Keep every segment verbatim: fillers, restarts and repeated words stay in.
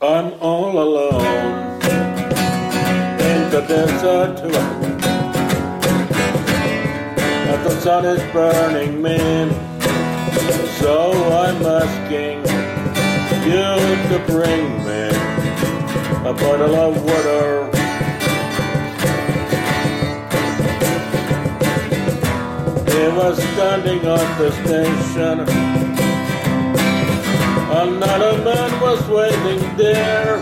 I'm all alone in the desert. But the sun is burning me, so I'm asking you to bring me a bottle of water. He was standing at the station. Another man was waiting there.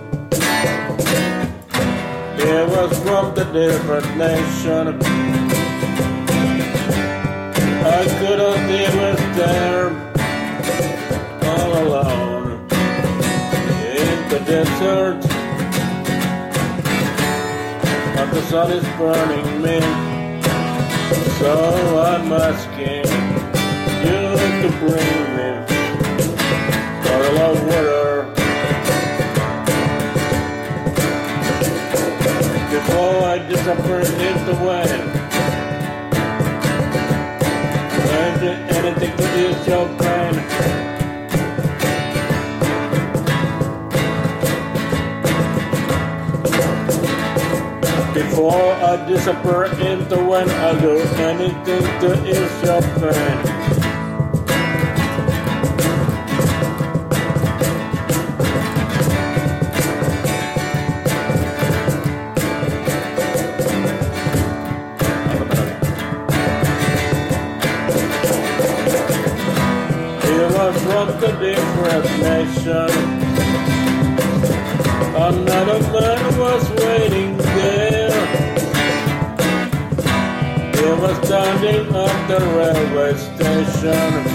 He was from the different nation. I couldn't even stare, all alone in the desert. And the sun is burning me, so I'm asking you to bring me a bottle of water. Before I disappear in the wind, anything to ease your pain. Before I disappear in the wind, I'll do anything to ease your pain. From the different nation, another man was waiting there. He was standing at the railway station.